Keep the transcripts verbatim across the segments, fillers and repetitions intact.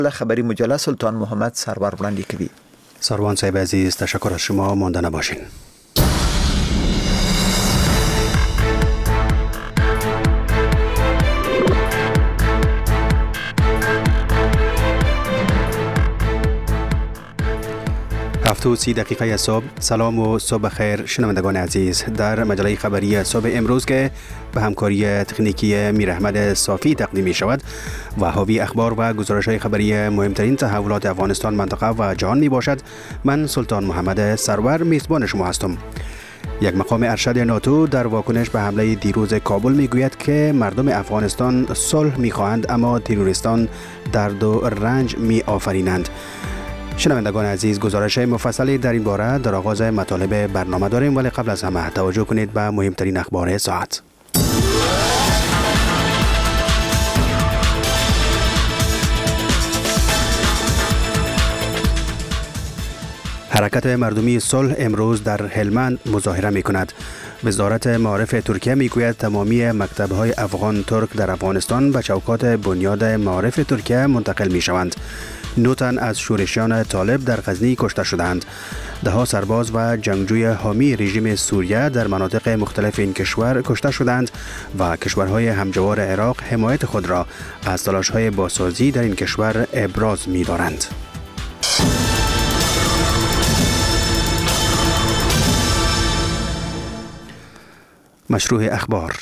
خبری مجله سلطان محمد سرور وړاندې کوي. سروان صاحب عزیز، تشکر از شما، مانده نباشین. هفت و سی دقیقه صبح. سلام و صبح خیر شنوندگان عزیز. در مجله خبری صبح امروز که به همکاری تکنیکی میر احمد صافی تقدیم می شود و حاوی اخبار و گزارش های خبری مهمترین تحولات افغانستان، منطقه و جهان می باشد، من سلطان محمد سرور میزبان شما هستم. یک مقام ارشد ناتو در واکنش به حمله دیروز کابل می گوید که مردم افغانستان صلح می خواهند اما تروریستان درد و رنج می آفرینند. شنوندگان عزیز، گزارش مفصلی در این باره در آغاز مطالب برنامه داریم، ولی قبل از همه توجه کنید به مهمترین اخبار ساعت. حرکت مردمی صلح امروز در هلمند مظاهره می کند. وزارت معارف ترکیه می گوید تمامی مکتب‌های افغان ترک در افغانستان به چوکات بنیاد معارف ترکیه منتقل می شوند. نو تن از شورشیان طالب در غزنی کشته شدند. ده ها سرباز و جنگجوی حامی رژیم سوریه در مناطق مختلف این کشور کشته شدند و کشورهای همجوار عراق حمایت خود را از تلاش‌های بازسازی در این کشور ابراز می دارند. مشروع اخبار.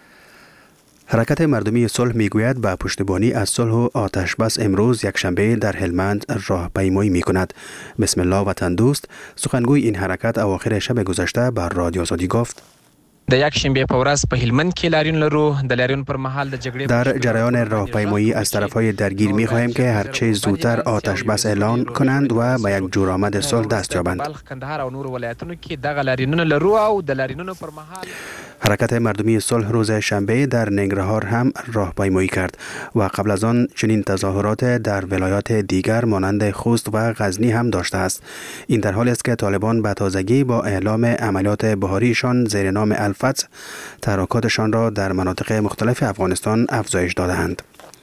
حرکت مردمی صلح میگوید با پشتیبانی از صلح و آتش بس امروز یک شنبه در هلمند راهپیمایی می کند. بسم الله وطن دوست، سخنگوی این حرکت اواخر شب گذشته بر رادیو آزادی گفت: د یک شنبه په ورځ په هلمند کې لاریون لرو. د لاریون پر مهال د جګړې در جریان راهپیمایی از طرفهای درگیر می خواهیم که هرچه زودتر آتش بس اعلان کنند و به یک جورآمد صلح دست یابند. بلخ، کندهار او نور ولایتونو کې دغه لاریونونه لرو او د لاریونونو پر مهال حرکت مردمی صلح روز شنبه در ننگرهار هم راهپیمایی کرد و قبل از آن چنین تظاهرات در ولایات دیگر مانند خوست و غزنی هم داشته است. این در حالی است که طالبان به تازگی با اعلام عملیات بهاریشان زیر نام الفتح تحرکاتشان را در مناطق مختلف افغانستان افزایش داده‌اند.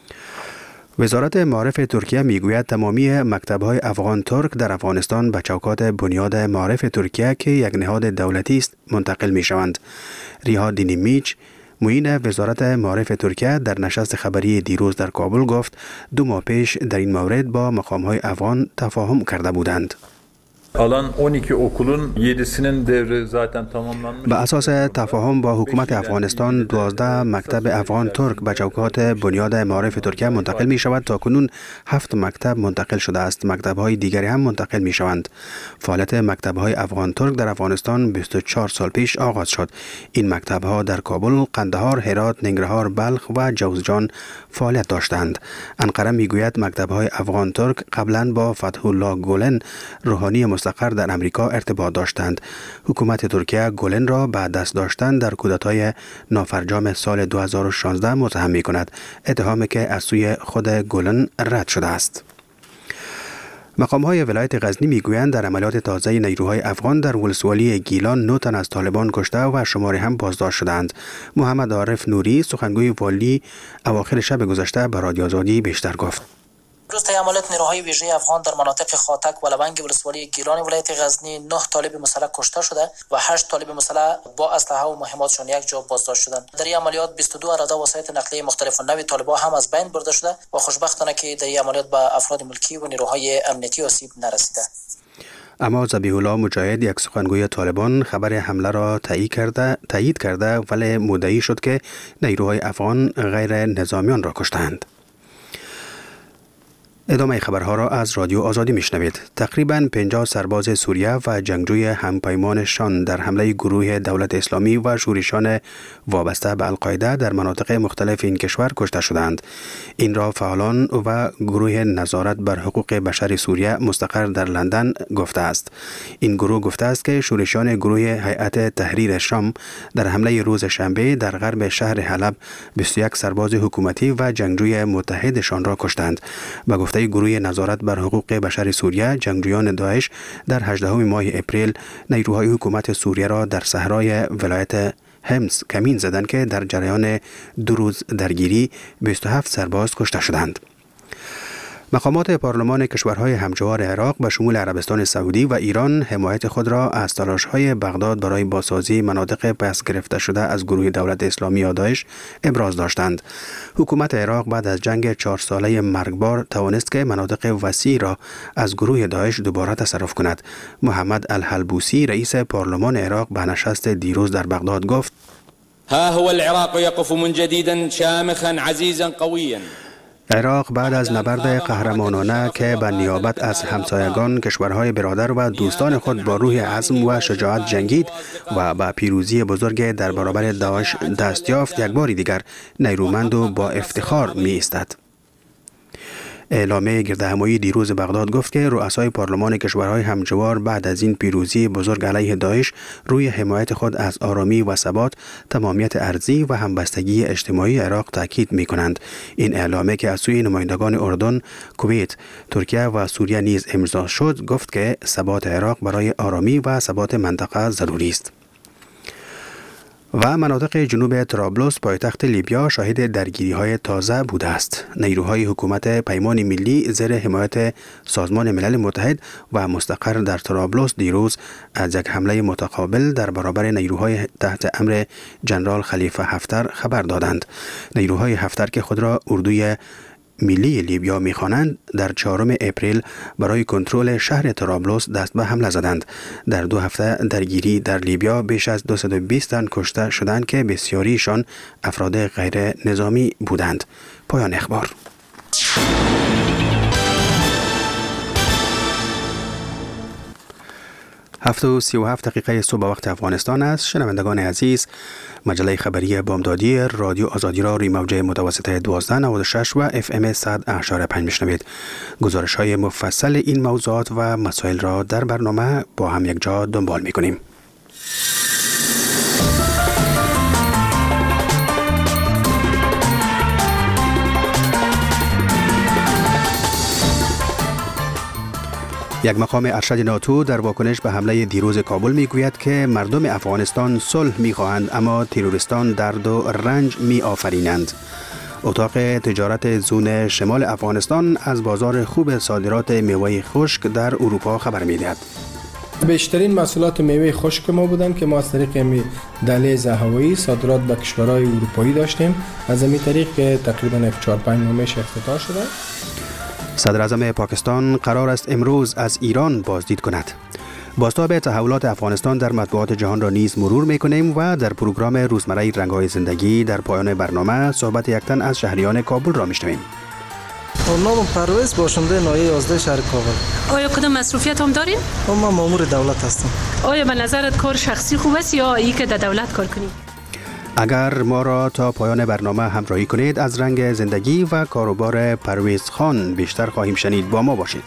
وزارت معارف ترکیه میگوید تمامی مکتب‌های افغان ترک در افغانستان به چوکات بنیاد معارف ترکیه که یک نهاد دولتی است منتقل می‌شوند. ریها دینیمیچ، معین وزارت معارف ترکیه، در نشست خبری دیروز در کابل گفت دو ماه پیش در این مورد با مقام‌های افغان تفاهم کرده بودند. Alan on iki okulun yedisinin devri zaten tamamlanmış. به اساس تفاهم با حکومت افغانستان دوازده مکتب افغان ترک به چوکات بنیاد معارف ترکیه منتقل می شود. تا کنون هفت مکتب منتقل شده است. مکتب های دیگری هم منتقل می شوند. فعالیت مکتب های افغان ترک در افغانستان بیست و چهار سال پیش آغاز شد. این مکتب ها در کابل، قندهار، هرات، ننگرهار، بلخ و جوزجان فعالیت داشتند. انقره می گوید مکتب های افغان ترک قبلا با فتح الله گولن، روحانی مستقر در امریکا ارتباط داشتند. حکومت ترکیه گولن را به دست داشتن در کودتای نافرجام سال دو هزار و شانزده متهم می کند، اتهامی که از سوی خود گولن رد شده است. مقام های ولایت غزنی می گویند در عملیات تازه نیروهای افغان در ولسوالی گیلان نه تن از طالبان کشته و شماری هم بازداشت شدند. محمد عارف نوری، سخنگوی والی، اواخر شب گذشته به رادیو آزادی بیشتر گفت: روز طی عملیات نیروهای ویژه افغان در مناطق خاتک و لونگ ولسوالی گیلان ولایت غزنی نه طالب مسلح کشته شده و هشت طالب مسلح با اسلحه و مهماتشان یک جا بازداشت شدند. در این عملیات بیست و دو اراده وسایط نقلیه مختلف نوع طالبان هم از بین برده شده و خوشبختانه که در این عملیات به افراد ملکی و نیروهای امنیتی آسیب نرسیده. اما ذبیح الله مجاهد، یک سخنگوی طالبان، خبر حمله را تایید کرده تایید کرده ولی مدعی شد که نیروهای افغان غیر نظامیان را کشتند. ادامه خبرها را از رادیو آزادی میشنوید. تقریباً پنجاه سرباز سوریه و جنگجوی همپیمانشان در حمله گروه دولت اسلامی و شورشیان وابسته به القاعده در مناطق مختلف این کشور کشته شدند. این را فعالان و گروه نظارت بر حقوق بشر سوریه مستقر در لندن گفته است. این گروه گفته است که شورشیان گروه هیئت تحریر شام در حمله روز شنبه در غرب شهر حلب بیست و یک سرباز حکومتی و جنگجوی متحدشان را کشتند. به گفته گروه نظارت بر حقوق بشر سوریه، جنگجویان داعش در هجدهم ماه اپریل نیروهای حکومت سوریه را در صحرای ولایت همس کمین زدند که در جریان دو روز درگیری بیست و هفت سرباز کشته شدند. مقامات پارلمان کشورهای همجوار عراق به شمول عربستان سعودی و ایران حمایت خود را از تلاش‌های بغداد برای بازسازی مناطق پس گرفته شده از گروه دولت اسلامی یا داعش ابراز داشتند. حکومت عراق بعد از جنگ چهار ساله مرگبار توانست که مناطق وسیع را از گروه داعش دوباره تصرف کند. محمد الحلبوسی رئیس پارلمان عراق به نشست دیروز در بغداد گفت: ها هو العراق يقف من جديد شامخا عزيزا قويا. عراق بعد از نبرد قهرمانانه که به نیابت از همسایگان، کشورهای برادر و دوستان خود با روح عزم و شجاعت جنگید و به پیروزی بزرگ در برابر داعش دست یافت، یک بار دیگر نیرومند و با افتخار می ایستد. اعلامیه گردهمایی دیروز بغداد گفت که رؤسای پارلمان کشورهای همجوار بعد از این پیروزی بزرگ علیه داعش روی حمایت خود از آرامی و ثبات، تمامیت ارضی و همبستگی اجتماعی عراق تاکید می کنند. این اعلامیه که از سوی نمایندگان اردن، کویت، ترکیه و سوریه نیز امضا شد، گفت که ثبات عراق برای آرامی و ثبات منطقه ضروری است. و مناطق جنوب طرابلس پایتخت لیبیا شاهد درگیری‌های تازه بوده است. نیروهای حکومت پیمان ملی زیر حمایت سازمان ملل متحد و مستقر در طرابلس دیروز از یک حمله متقابل در برابر نیروهای تحت امر جنرال خلیفه حفتر خبر دادند. نیروهای حفتر که خود را اردوی ملی لیبیا می‌خوانند در چهارم اپریل برای کنترل شهر طرابلس دست به حمله زدند. در دو هفته درگیری در لیبیا بیش از دویست و بیست تن کشته شدند که بسیاریشان افراد غیر نظامی بودند. پایان اخبار. هفت و سی و هفت دقیقه صبح وقت افغانستان است. شنوندگان عزیز، مجله خبری بامدادی رادیو آزادی را روی موجه متوسطه دوازده نود و شش و اف ام صد و پنج میشنوید. گزارش های مفصل این موضوعات و مسائل را در برنامه با هم یک جا دنبال می کنیم. یک مقام ارشد ناتو در واکنش به حمله دیروز کابل میگوید که مردم افغانستان صلح میخواهند اما تروریستان درد و رنج می آفرینند. اتاق تجارت زون شمال افغانستان از بازار خوب صادرات میوه خشک در اروپا خبر میدهد. بیشترین محصولات میوه خشک ما بودن که ما از طریق دهلیز هوایی صادرات به کشورهای اروپایی داشتیم. از این طریق که تقریبا چهار پنج ماهش افتتاح شده. صدر اعظم پاکستان قرار است امروز از ایران بازدید کند. بازتاب تحولات افغانستان در مطبوعات جهان را نیز مرور می‌کنیم و در پروگرام روزمره رنگ‌های زندگی در پایان برنامه صحبت یک تن از شهریان کابل را می‌شنویم. نام پرویز، باشنده ناحیه یازده شهر کابل. آیا کدام مصروفیت هم دارین؟ ما مأمور دولت هستم. آیا به نظرت کار شخصی خوب است یا ای که در دولت کار کنی؟ اگر ما را تا پایان برنامه همراهی کنید از رنگ زندگی و کاروبار پرویز خان بیشتر خواهیم شنید. با ما باشید.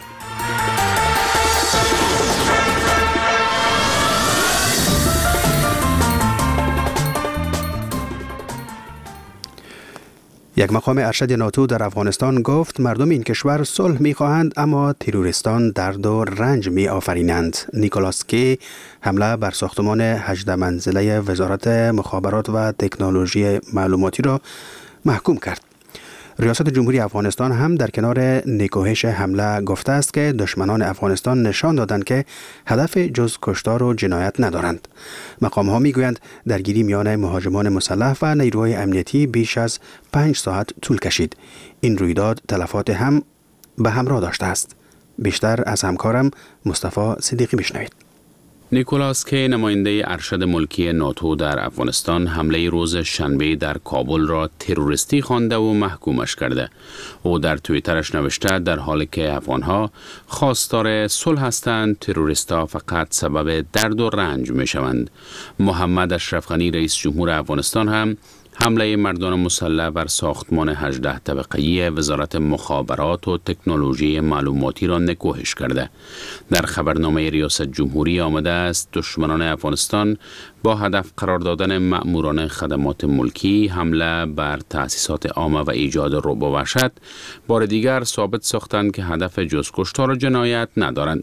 یک مقام ارشد ناتو در افغانستان گفت مردم این کشور صلح می‌خواهند اما تروریستان درد و رنج می‌آفرینند. نیکولاس کی حمله بر ساختمان هجده منزله وزارت مخابرات و تکنولوژی معلوماتی را محکوم کرد. ریاست جمهوری افغانستان هم در کنار نکوهش حمله گفته است که دشمنان افغانستان نشان دادند که هدف جز کشتار و جنایت ندارند. مقام ها می گویند درگیری میان مهاجمان مسلح و نیروهای امنیتی بیش از پنج ساعت طول کشید. این رویداد تلفات هم به همراه داشته است. بیشتر از همکارم مصطفی صدیقی بشنوید. نیکولاس کی نماینده ارشد ملکی ناتو در افغانستان حمله روز شنبه در کابل را تروریستی خوانده و محکومش کرده. او در توییترش نوشته در حالی که افغانها خواستار صلح هستند، تروریستا فقط سبب درد و رنج می شوند. محمد اشرف غنی رئیس جمهور افغانستان هم حمله مردان مسلح بر ساختمان هجده طبقه‌ای وزارت مخابرات و تکنولوژی معلوماتی را نکوهش کرده. در خبرنامه ریاست جمهوری آمده است دشمنان افغانستان با هدف قرار دادن مأموران خدمات ملکی حمله بر تأسیسات عامه و ایجاد رعب و وحشت بار دیگر ثابت ساختند که هدف جز کشتار و جنایت ندارند.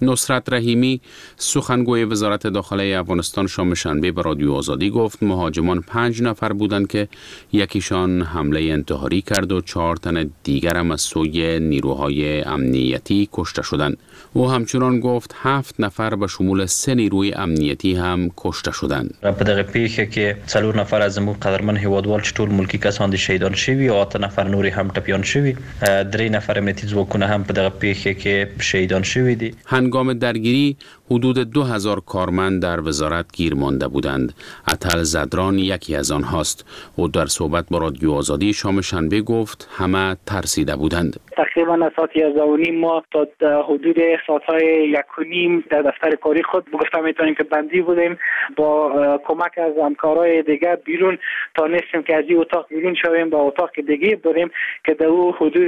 نصرت رحیمی سخنگوی وزارت داخله افغانستان شام شنبه به رادیو آزادی گفت مهاجمان پنج نفر بودند که یکیشان حمله انتحاری کرد و چهار تن دیگر هم از سوی نیروهای امنیتی کشته شدند. او همچنان گفت هفت نفر به شمول سه نیروی امنیتی هم کشته شدند. په دغه پیښه کې څلور نفر از زموږ قدرمن هیوادوال چې ټول ملکی کسان دي شهیدان شوي او اته نفر نوري هم ټپیان شوي. درې نفر امنیتي ځواکونه هم په دغه پیښه کې شهیدان شوي دي. هنگام درگیری حدود دو هزار کارمند در وزارت گیر مانده بودند. اتل زدران یکی از آنهاست. او در صحبت با رادیو آزادی شام شنبه گفت همه ترسیده بودند. تقریبا ساعت یازده و نیم ما تا حدود ساعت‌های یک و نیم در دفتر کاری خود گفتم میتونیم که بندی بودیم. با کمک از همکارای دیگر بیرون تا نستیم که از این اتاق بیرون شویم با اتاق دیگه بریم که در او حدود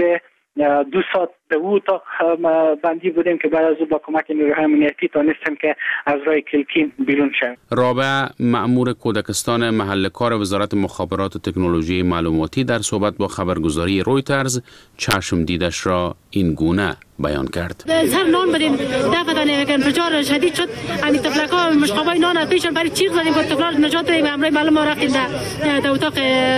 دو ساعت در او اتاق بندی بودیم که بعد از او با کمک نیروهای امنیتی تانستیم که از راه کلکی بیرون شویم. رابع مأمور کودکستان محل کار وزارت مخابرات و تکنولوژی معلوماتی در صحبت با خبرگزاری رویترز چشم دیدش را این گونه بیان کرد. سر نان بدیم دفعه دانه کردن فشار شدید شد. همین طفلک‌ها مشقابای نان از پیشن برای چیغ زدیم که طفل‌ها نجات بدیم. امروز معلوم ما رفتیم در در اتاق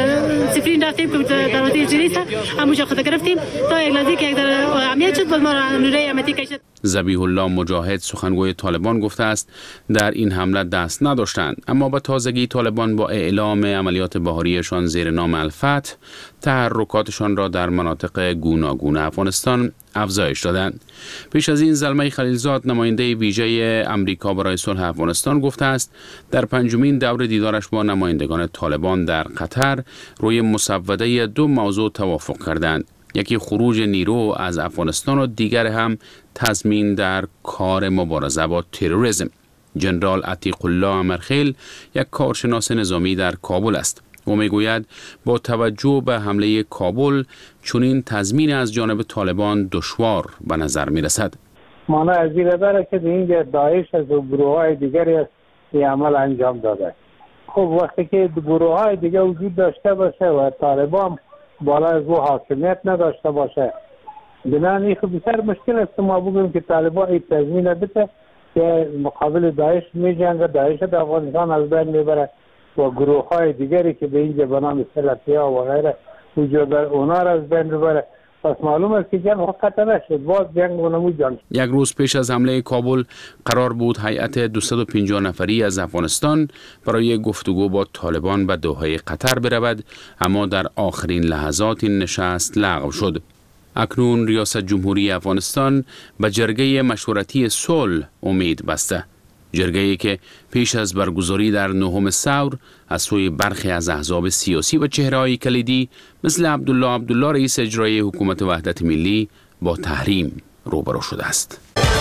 سفرین رفتیم که در اتاق جریسه همونجا خود گرفتیم تا یک لحظه که در عملیات شد ما را نوره امنیتی کشید. ذبیح الله مجاهد سخنگوی طالبان گفته است در این حمله دست نداشتند، اما به تازگی طالبان با اعلام عملیات بهاریشان زیر نام الفتح تحرکاتشان را در مناطق گوناگون افغانستان افزایش دادند. پیش از این زلمه خلیلزاد نماینده ویژه امریکا برای صلح افغانستان گفته است در پنجمین دور دیدارش با نمایندگان طالبان در قطر روی مسوده دو موضوع توافق کردند. یکی خروج نیرو از افغانستان و دیگر هم تضمین در کار مبارزه با تروریسم. جنرال عتیق الله امرخیل یک کارشناس نظامی در کابل است. او میگوید با توجه به حمله کابل چنین تضمین از جانب طالبان دشوار به نظر می رسد. مانا از این داره که اینجا داعش از گروه های دیگری است این عمل انجام داده. خب وقتی که گروه های دیگه وجود داشته باشه و طالبان بالا از او حاکمیت نداشته باشه بنابراین این خب بسیار مشکل است ما بگویم که طالبان این تضمین بده که مقابل داعش می جنگه، داعش در افغانستان از بین میبره و گروه های دیگری که به اینجا به نام سلفی‌ها و غیره وجود داره اونا را از بین ببره. پس معلوم است که جنگ وقت نشد، باز جنگ اونمو جنگ. یک روز پیش از حمله کابل قرار بود هیئت دویست و پنجاه نفری از افغانستان برای گفتگو با طالبان به دوحه قطر برود، اما در آخرین لحظات این نشست لغو شد. اکنون ریاست جمهوری افغانستان به جرگه مشورتی صلح امید بسته. جرگه‌ای که پیش از برگزاری در نهم ثور از سوی برخی از احزاب سیاسی و چهره‌های کلیدی مثل عبدالله عبدالله رئیس اجرایی حکومت وحدت ملی با تحریم روبرو شده است.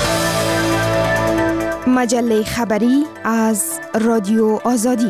مجله خبری از رادیو آزادی.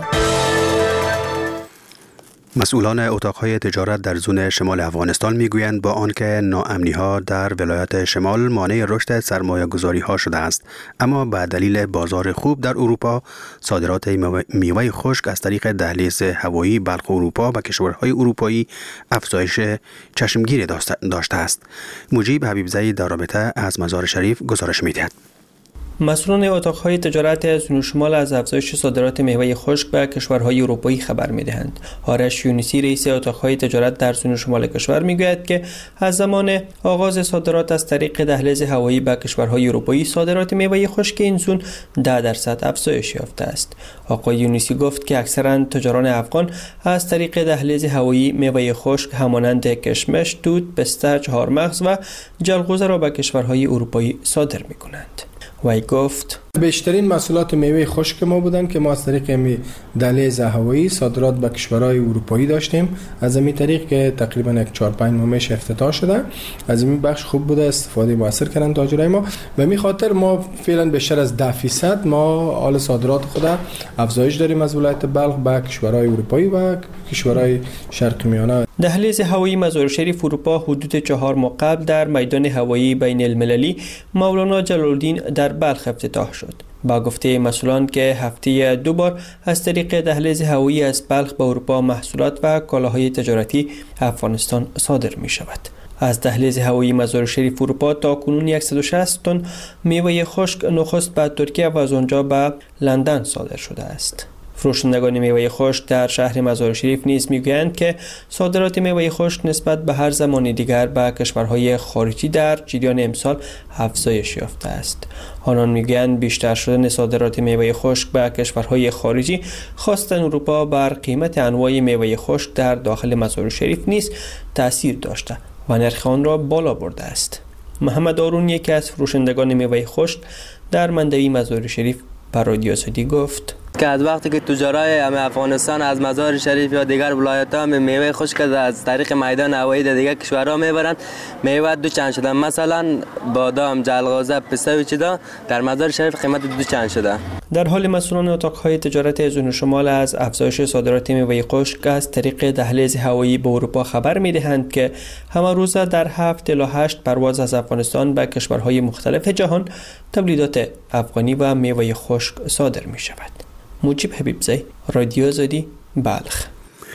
مسئولان اتاقهای تجارت در زون شمال افغانستان میگویند با آنکه ناامنی‌ها در ولایت شمال مانع رشد سرمایه‌گذاری‌ها شده است، اما به دلیل بازار خوب در اروپا صادرات میوه خشک از طریق دهلیز هوایی بلخ اروپا به کشورهای اروپایی افزایش چشمگیری داشته است. مجیب حبیبزایی در رابطه از مزار شریف گزارش می‌دهد. مسئولان اتاقهای تجارت زون شمال از افزایش صادرات میوه خشک به کشورهای اروپایی خبر می‌دهند. آرش یونسی رئیس اتاقهای تجارت در زون شمال کشور میگوید که از زمان آغاز صادرات از طریق دهلیز هوایی به کشورهای اروپایی صادرات میوه خشک این زون ده درصد افزایش یافته است. آقای یونسی گفت که اکثرا تجاران افغان از طریق دهلیز هوایی میوه خشک همانند کشمش، توت، پسته، چهارمغز و جلغوزه را به کشورهای اروپایی صادر می‌کنند. وی گفت بیشترین محصولات میوه خشک ما بودن که ما از طریق می دهلیز هوایی صادرات به کشورهای اروپایی داشتیم. از این طریق که تقریبا یک چهار پنج ماهش افتتاح شده، از این بخش خوب بوده، استفاده موثر کردن تاجرای ما. به می خاطر ما فعلا بیشتر از ده فیصد ما حال صادرات خود افزایش داریم از ولایت بلخ به کشورهای اروپایی و کشورهای شرق میانه. دهلیز هوایی مزار شریف اروپا حدود چهار ماه قبل در میدان هوایی بین المللی مولانا جلال‌الدین در بلخ افتتاح شد. با گفته مسئولان که هفته دو بار از طریق دهلیز هوایی از بلخ به اروپا محصولات و کالاهای تجارتی افغانستان صادر می شود. از دهلیز هوایی مزار شریف اروپا تا کنون صد و شصت تن میوه خشک نخست به ترکیه و از آنجا به لندن صادر شده است. فروشندگان میوه خشک در شهر مزار شریف نیز میگویند که صادرات میوه خشک نسبت به هر زمان دیگر به کشورهای خارجی در جریان امسال افزایش یافته است. آنان میگویند بیشتر شدن صادرات میوه خشک به کشورهای خارجی خواستن اروپا بر قیمت انواع میوه خشک در داخل مزار شریف نیز تاثیر داشته و نرخ آن را بالا برده است. محمد آرون یکی از فروشندگان میوه خشک در منطقه مزار شریف به رادیو آزادی گفت که از وقتی که تجارای افغانستان از مزار شریف یا دیگر ولایت‌ها میوه خشک از طریق میدان هوایی در دیگر کشورها میبرند، میوه دو چند شده. مثلا بادام، جلغوزه، پسته و چیزا در مزار شریف قیمت دو چند شده. در حال مسئولان اتاقهای تجارت اذن شمال از افزایش صادرات میوه خشک از طریق دهلیز هوایی به اروپا خبر میدهند که همه روز در هفت الی هشت پرواز از افغانستان به کشورهای مختلف جهان تولیدات افغانی و میوه خشک صادر می شود. مجیب حبیبزی، رادیو آزادی، بلخ.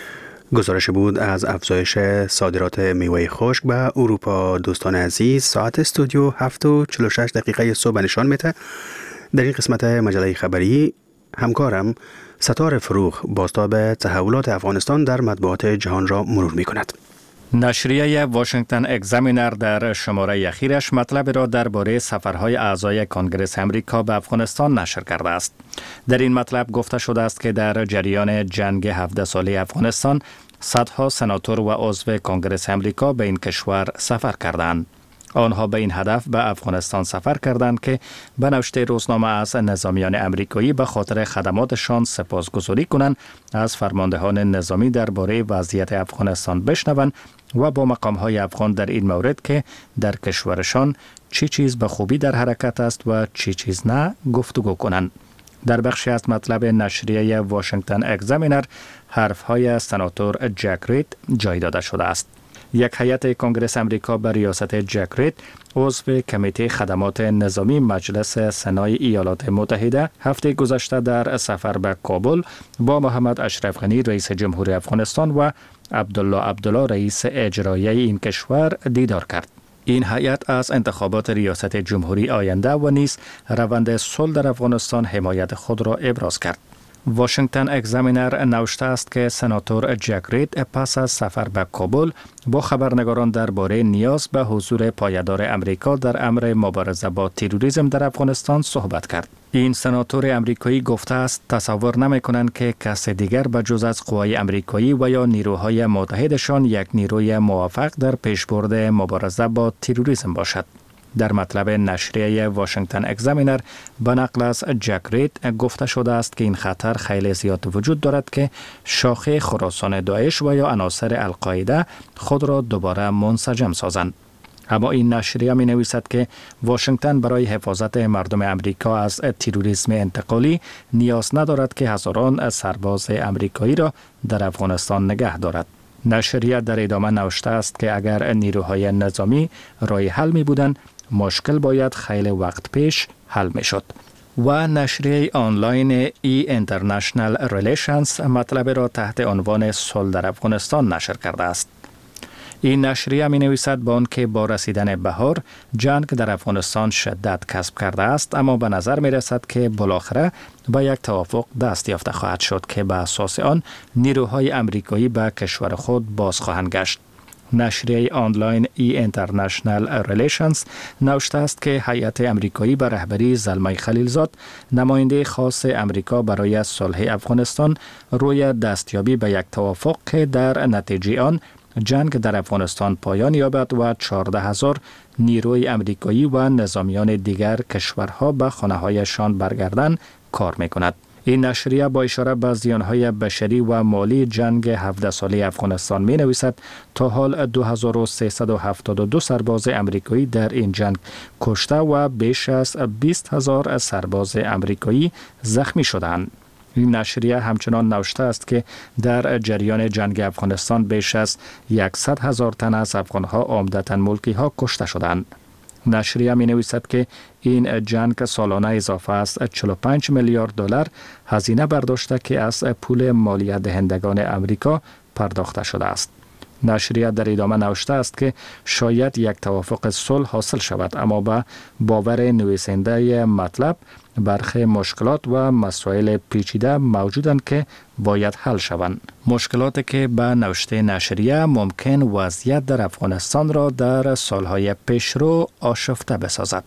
گزارش بود از افزایش صادرات میوه خشک به اروپا. دوستان عزیز، ساعت استودیو هفت و چهل و شش دقیقه صبح نشان میده. در این قسمت مجله خبری همکارم ستار فروغ بازتاب تحولات افغانستان در مطبوعات جهان را مرور می کند. نشریه واشنگتن اگزامینر در شماره اخیرش مطلب را درباره سفرهای اعضای کنگره امریکا به افغانستان نشر کرده است. در این مطلب گفته شده است که در جریان جنگ هفده ساله افغانستان صدها سناتور و عضو کنگره امریکا به این کشور سفر کردند. آنها به این هدف به افغانستان سفر کردند که به نوشته روزنامه از نظامیان امریکایی به خاطر خدماتشان سپاسگزاری کنند، از فرماندهان نظامی درباره وضعیت افغانستان بشنوند و با مقام‌های افغان در این مورد که در کشورشان چی چیز به خوبی در حرکت است و چی چیز نه گفتگو کنند. در بخشی از مطلب نشریه واشنگتن اگزامینر حرف‌های سناتور جک رید جای داده شده است. یک هیئت کنگره امریکا به ریاست جک رید، عضو کمیته خدمات نظامی مجلس سنای ایالات متحده، هفته گذشته در سفر به کابل با محمد اشرف غنی رئیس جمهوری افغانستان و عبدالله عبدالله رئیس اجرایی این کشور دیدار کرد. این هیئت از انتخابات ریاست جمهوری آینده و نیز روند صلح در افغانستان حمایت خود را ابراز کرد. واشنگتن اگزامینر نوشته است که سناتور جک رید پس از سفر به کابل با خبرنگاران درباره نیاز به حضور پایدار امریکا در امر مبارزه با تروریسم در افغانستان صحبت کرد. این سناتور امریکایی گفته است تصور نمی کنند که کس دیگر به جز از قوای امریکایی و یا نیروهای متحدشان یک نیروی موفق در پیشبرد مبارزه با تروریسم باشد. در مطلب نشریه واشنگتن اگزامینر به نقل از جک رید گفته شده است که این خطر خیلی زیاد وجود دارد که شاخه خراسان داعش و یا عناصر القاعده خود را دوباره منسجم سازند. اما این نشریه می نویسد که واشنگتن برای حفاظت مردم امریکا از تروریسم انتقالی نیاز ندارد که هزاران سرباز امریکایی را در افغانستان نگه دارد. نشریه در ادامه نوشته است که اگر نیروهای نظامی رای حل می بودند، مشکل باید خیلی وقت پیش حل می شد. و نشریه آنلاین ای اینترنشنال ریلیشنز مطلب را تحت عنوان صلح در افغانستان نشر کرده است. این نشریه می نویسد با آن که با رسیدن بهار جنگ در افغانستان شدت کسب کرده است، اما به نظر می رسد که بالاخره با یک توافق دست یافته خواهد شد که به اساس آن نیروهای امریکایی به کشور خود باز خواهند گشت. نشریه آنلاین ای اینترنشنال ریلیشنز نوشته است که هیئت امریکایی به رهبری زلمه خلیلزاد، نماینده خاص امریکا برای صلح افغانستان، روی دستیابی به یک توافق که در نتیجه آن جنگ در افغانستان پایان یابد و چهارده هزار نیروی امریکایی و نظامیان دیگر کشورها به خانه‌هایشان برگردند کار می‌کند. این نشریه با اشاره به زیانهای بشری و مالی جنگ هفده ساله افغانستان می نویسد تا حال دو هزار و سیصد و هفتاد و دو سرباز امریکایی در این جنگ کشته و بیش از بیست هزار سرباز امریکایی زخمی شدند. این نشریه همچنان نوشته است که در جریان جنگ افغانستان بیش از صد هزار تن از افغانها عمدتاً ملکی ها کشته شدند. نشریه می نویسد که این جنگ سالانه اضافه از چهل و پنج میلیارد دلار هزینه برداشته که از پول مالیات دهندگان امریکا پرداخته شده است. نشریه در ادامه نوشته است که شاید یک توافق صلح حاصل شود، اما به باور نویسنده مطلب برخی مشکلات و مسائل پیچیده موجودند که باید حل شوند. مشکلاتی که به نوشته نشریه ممکن وضعیت در افغانستان را در سالهای پیشرو آشفته بسازد.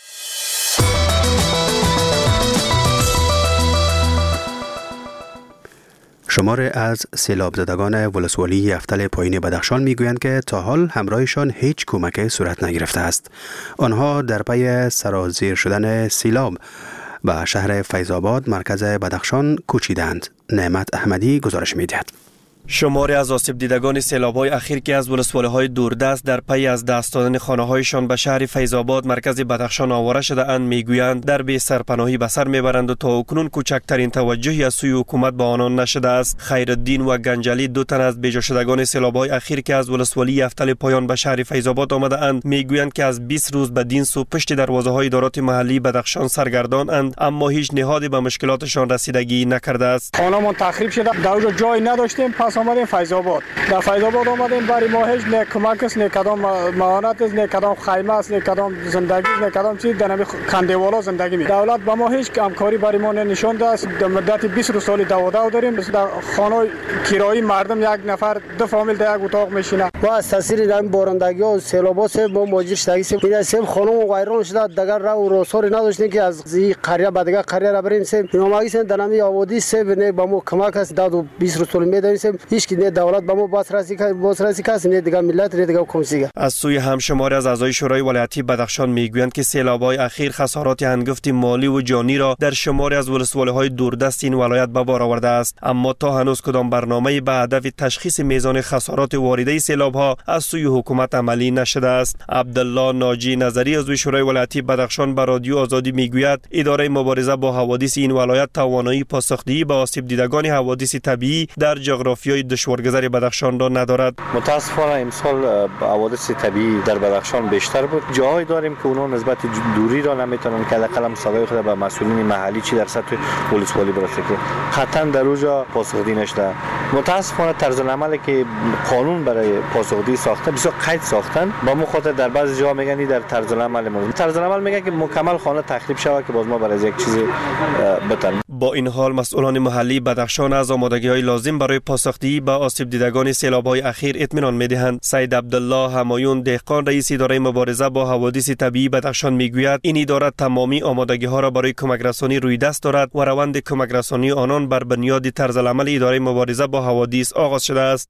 شمار از سیلاب زدگان ولسوالی افتل پایین بدخشان میگویند که تا حال همراهشان هیچ کمک صورت نگرفته است. آنها در پی سرازیر شدن سیلاب به شهر فیض‌آباد مرکز بدخشان کوچیدند. نعمت احمدی گزارش می‌دهد. شماری از آسیب دیدگان سیلاب‌های اخیر که از ولسوالی‌های دوردست در پی از دست دادن خانه‌هایشان به شهر فیض‌آباد مرکز بدخشان آواره شده اند میگویند در بی سرپناهی به سر میبرند و تا اکنون کوچکترین توجهی از سوی حکومت به آنان نشده است. خیرالدین و گنجلی دو تن از بیجا شدگان سیلاب‌های اخیر که از ولسوالی افتل پایان به شهر فیض‌آباد آمده اند میگویند که از بیست روز به دین سو پشت دروازه‌های ادارات محلی بدخشان سرگردان اند، اما هیچ نهادی به مشکلاتشان رسیدگی نکرده است. خانه‌مان تخریب شده، در جای نداشتیم، پس آمدیم فیض‌آباد. در فیض‌آباد آمدیم، برای ما هیچ نه کمک است، نه کدام معاونت است، نه کدام خیمه است، نه کدام زندگی است، نه کدام چیز. در نمی کنده‌والا زندگی می. دولت با ما هیچ همکاری برای ما نشان داده است. در مدت بیست روز سال داودا داریم. در خانه کرایی مردم یک نفر دو فامیل در یک اتاق میشینه. ما از تاثیر این بارندگی و سیلابات سه با مواجه شدیم. این سه خانه ویران شده، دیگر راه و رسوری نداشتیم که از این قریه به دیگر قریه را بریم. سه نمایی سه در نمی آبادی سه نه با ما کمک است. داد بیست روز سال می‌داریم. هیچ کی نه دولت با ما بازرسی کنه، بازرسی کس نه دیگه ملت نه دیگه کمیسیه. از سوی همشماری از اعضای شورای ولایتی بدخشان میگویند که سیلاب‌های اخیر خسارات هنگفت مالی و جانی را در شماری از ولسوالی‌های دوردست این ولایت به بار آورده است، اما تا هنوز کدام برنامه‌ای به هدف تشخیص میزان خسارات وارده سیلاب‌ها از سوی حکومت عملی نشده است. عبدالله ناجی نظری از شورای ولایتی بدخشان به رادیو آزادی میگوید اداره مبارزه با حوادث این ولایت توانایی پاسخدهی به آسیب دیدگان حوادث طبیعی در جغرافیای دشوارگذر بدخشان را ندارد. متاسفانه امسال حوادث طبیعی در بدخشان بیشتر بود. جاهایی داریم که اونها نسبت دوری را نمیتونن که حداقل صدای خود به مسئولین محلی چی در سطح ولسوالی برسه که قطعا در اونجا پاسخدهی نشده. متاسفانه طرز عملی که قانون برای پاسخدهی ساخته بسیار قید ساختن، با مو خاطر در بعضی جاها میگن در طرز عمل ما طرز عمل میگن که مکمل خانه تخریب شود که باز ما برای یک چیزی بتن. با این حال مسئولان محلی بدخشان از آمادگی‌های لازم برای پاسخدهی به آسیب دیدگان سیلاب‌های اخیر اطمینان می‌دهند. سید عبدالله همایون دهقان رئیس اداره مبارزه با حوادث طبیعی بدخشان میگوید این اداره تمامی آمادگی‌ها را برای کمک رسانی روی دست دارد و روند کمک رسانی آنان بر بنیاد طرز عمل اداره مبارزه با حوادث آغاز شده است.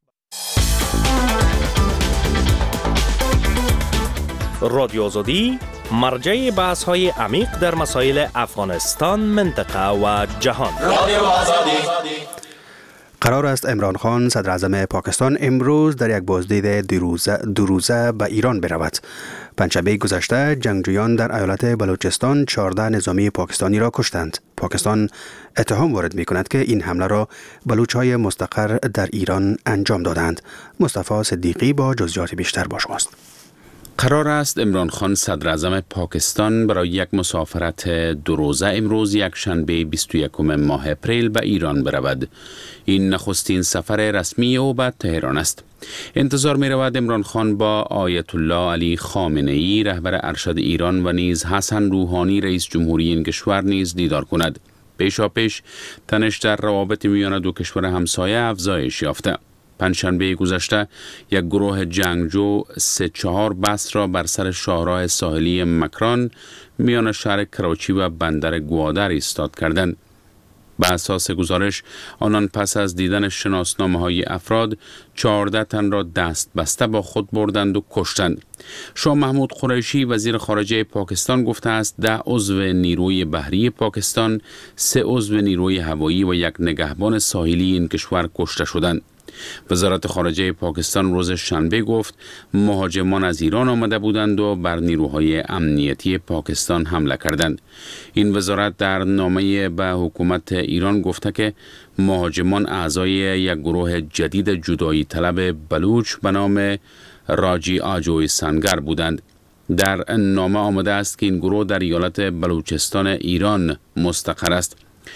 رادیو آزادی مرجع بحث‌های عمیق در مسائل افغانستان، منطقه و جهان. رادیو آزادی. قرار است عمران خان صدر اعظم پاکستان امروز در یک بازدید دو روزه, دو روزه به ایران برود. پنجشنبه گذشته جنگجویان در ایالت بلوچستان چهارده نظامی پاکستانی را کشتند. پاکستان اتهام وارد می کند که این حمله را بلوچ‌های مستقر در ایران انجام دادند. مصطفی صدیقی با جزئیات بیشتر با شماست. قرار است عمران خان صدر اعظم پاکستان برای یک مسافرت دو روزه امروز یک شنبه بیست و یکم ماه اپریل به ایران برود. این نخستین سفر رسمی او به تهران است. انتظار می رود عمران خان با آیت الله علی خامنه ای رهبر ارشد ایران و نیز حسن روحانی رئیس جمهوری این کشور نیز دیدار کند. پیشاپیش تنش در روابط میان دو کشور همسایه افزایش یافته. پنجشنبه گذشته یک گروه جنگجو سه چهار بس را بر سر شاهراه ساحلی مکران میان شهر کراچی و بندر گوادر ایستاد کردند. به اساس گزارش آنان پس از دیدن شناسنامه های افراد چهارده تن را دست بسته با خود بردند و کشتند. شاه محمود قریشی وزیر خارجه پاکستان گفته است ده عضو نیروی بحری پاکستان، سه عضو نیروی هوایی و یک نگهبان ساحلی این کشور کشته شدند. وزارت خارجه پاکستان روز شنبه گفت مهاجمان از ایران آمده بودند و بر نیروهای امنیتی پاکستان حمله کردند. این وزارت در نامه به حکومت ایران گفته که مهاجمان اعضای یک گروه جدید جدایی طلب بلوچ به نام راجی آجوی سنگر بودند. در نامه آمده است که این گروه در ایالت بلوچستان ایران مستقر است.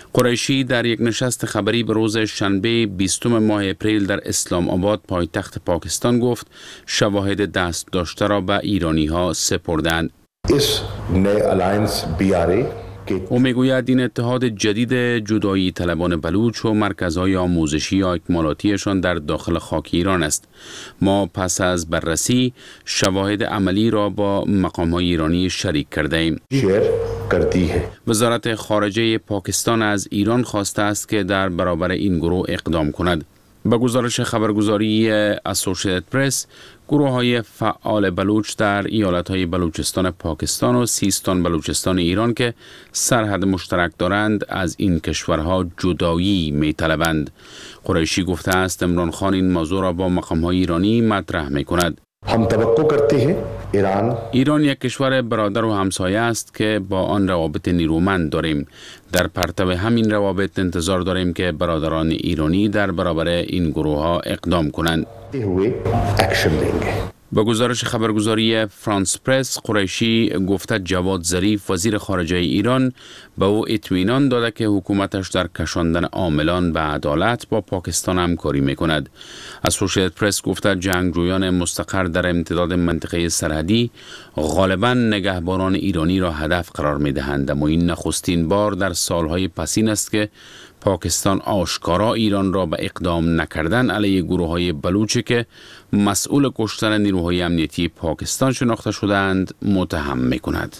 قریشی در یک نشست خبری به روز شنبه بیستم ماه اپریل در اسلام آباد پایتخت پاکستان گفت شواهد دست داشته را به ایرانی ها سپردند. او میگوید این اتحاد جدید جدایی طلبان بلوچ و مرکزهای آموزشی و اکمالاتیشان در داخل خاک ایران است. ما پس از بررسی شواهد عملی را با مقام‌های ایرانی شریک کرده ایم. وزارت خارجه پاکستان از ایران خواسته است که در برابر این گروه اقدام کند. با گزارش خبرگزاری اسوسییتد پرس، گروه های فعال بلوچ در ایالت های بلوچستان پاکستان و سیستان بلوچستان ایران که سرحد مشترک دارند از این کشورها جدایی می طلبند. قریشی گفته است عمران خان این موضوع را با مقام های ایرانی مطرح می کند. हम तवक्को करते हैं ایران ایران یک کشور برادر و همسایه است که با آن روابط نیرومند داریم. در پرتو همین روابط انتظار داریم که برادران ایرانی در برابر این گروه ها اقدام کنند. با گزارش خبرگزاری فرانس پرس، قریشی گفته جواد ظریف وزیر خارجه ایران به او اطمینان داده که حکومتش در کشاندن عاملان به عدالت با پاکستان همکاری میکند. اسوسییتد پرس گفته جنگجویان مستقر در امتداد منطقه سرحدی غالباً نگهبانان ایرانی را هدف قرار میدهند، اما این نخستین بار در سالهای پسین است که پاکستان آشکارا ایران را به اقدام نکردن علیه گروه‌های بلوچی که مسئول کشتن نیروهای امنیتی پاکستان شناخته شدند متهم می‌کند.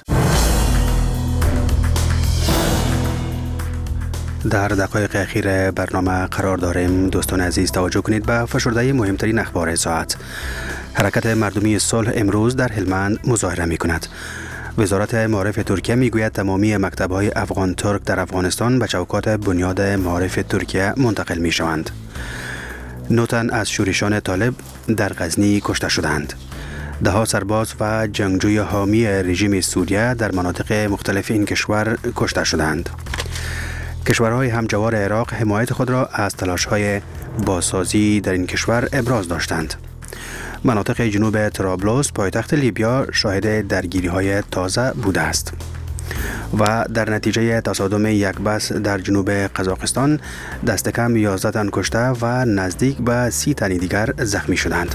در دقایق اخیر برنامه قرار داریم. دوستان عزیز توجه کنید به فشرده مهمترین اخبار ساعت. حرکت مردمی صلح امروز در هلمند مظاهره می‌کند. وزارت معارف ترکیه میگوید تمامی مکتب‌های افغان ترک در افغانستان به چوکات بنیاد معارف ترکیه منتقل می شوند. نو تن از شورشان طالب در غزنی کشته شدند. ده ها سرباز و جنگجوی حامی رژیم سوریه در مناطق مختلف این کشور کشته شدند. کشورهای همجوار عراق حمایت خود را از تلاش‌های بازسازی در این کشور ابراز داشتند. مناطق جنوب طرابلس پایتخت لیبیا شاهد درگیری‌های تازه بوده است و در نتیجه تصادم یک بس در جنوب قزاقستان دست کم یازده تن کشته و نزدیک به سی تن دیگر زخمی شدند.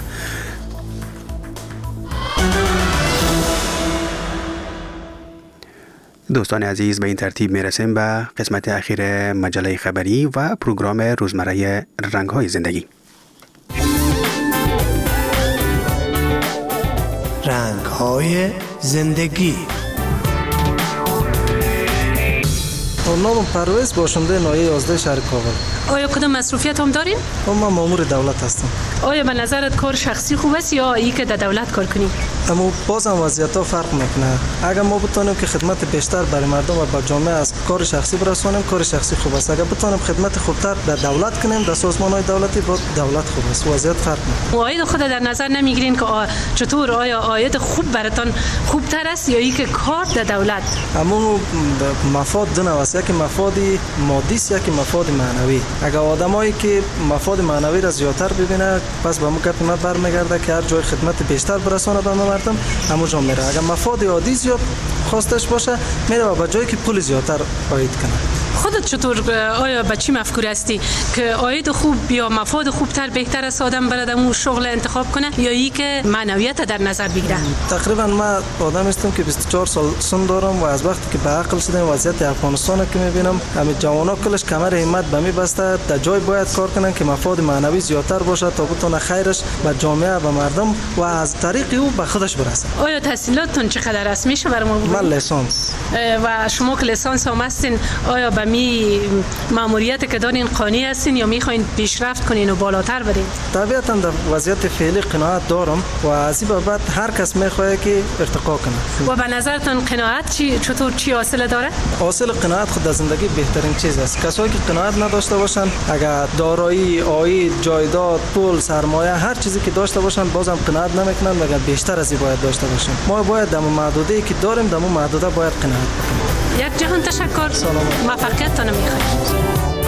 دوستان عزیز، به این ترتیب می رسیم به قسمت اخیر مجله خبری و پروگرام روزمره رنگ‌های زندگی. رنگ‌های زندگی. نام پرویز باشنده نایه یازده شهر کابل. آیا کدام مصروفیت هم دارین؟ من مامور دولت هستم. آیا به نظرت کار شخصی خوب است یا ای که در دولت کار کنیم؟ اما باز هم وضعیت ها فرق میکنه. اگر ما بتونیم که خدمت بیشتر برای مردم و با جامعه از کار شخصی برسونیم، کار شخصی خوب است. اگر بتونیم خدمت خوبتر در دولت کنیم، در سازمان‌های دولتی با دولت خوب است. وضعیت فرق میکنه. عاید خود در نظر نمیگیرین که چطور آیا عاید خوب براتون خوبتر است یا ای که کار در دولت؟ اما مفاد دو نوع است. یکی مفاد مادی است، یکی مفاد معنوی. اگر آدمایی که مفاد معنوی را زیاتر ببینه، پس به ما گپ ما برمیگرده که هر جای خدمت بیشتر برسونه به مردم، همون جا میره. اگر مفاد عادی زیاد خواستش باشه، میره و به جایی که پول زیاتر عاید کنه. خودت چطور آیا به چی مفکور هستی که عاید خوب یا مفاد خوبتر بهتر است آدم برد اون شغل انتخاب کنه یا ای که معنویت در نظر بگیره؟ تقریبا ما آدم هستم که بیست و چهار سال سن دارم و از وقتی که به عقل شدم وضعیت افغانستان که میبینم، همین جوانا کلش کمر همت به می بسته، در جای باید کار کنن که مفاد معنوی زیاتر باشه تا بتونه خیرش به جامعه و مردم و از طریق او به خودش برسه. آیا تحصیلاتتون چقدر است؟ میشه برام بگید؟ من لیسانس. و شما که لیسانس هم هستین، آیا به می ماموریت که دارین قانی هستین یا میخواین پیشرفت کنین و بالاتر برین؟ طبیعتا در وضعیت فعلی قناعت دارم و از این بعد هر کس میخواد که ارتقا کنه. و به نظرتون قناعت چی چطور چی حاصل داره؟ حاصل قناعت خود در زندگی بهترین چیز است. کسایی که قناعت نداشته باشن، اگر دارایی، عاید، جایداد، پول، سرمایه، هر چیزی که داشته باشن، بازم قناعت نمیکنن، مگر بیشتر از این باید داشته باشن. ما باید در محدوده‌ای که داریم، در محدوده باید قناعت بکنیم. یک جهان تشکر. موفقیتتون میخوایم.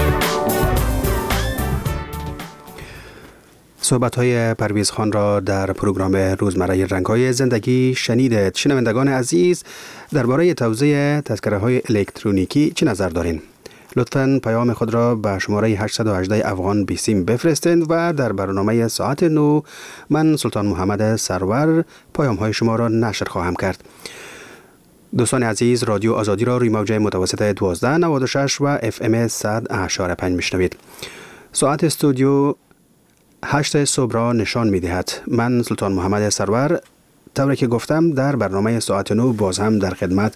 صحبت‌های پرویز خان را در پروگرام روزمره رنگ‌های زندگی شنیدید. شنوندگان عزیز، درباره توزیع تذکره‌های الکترونیکی چه نظر دارین؟ لطفاً پیام خود را به شماره هشت یک هشت افغان بیسیم بفرستید و در برنامه ساعت نو من سلطان محمد سرور پیام های شما را نشر خواهم کرد. دوستان عزیز، رادیو آزادی را روی موج متوسط دوازده نود و شش و اف ام صد اشاره پنج میشنوید. ساعت استودیو هشت صبح را نشان می دهد. من سلطان محمد سرور طوری که گفتم در برنامه ساعت نو باز هم در خدمت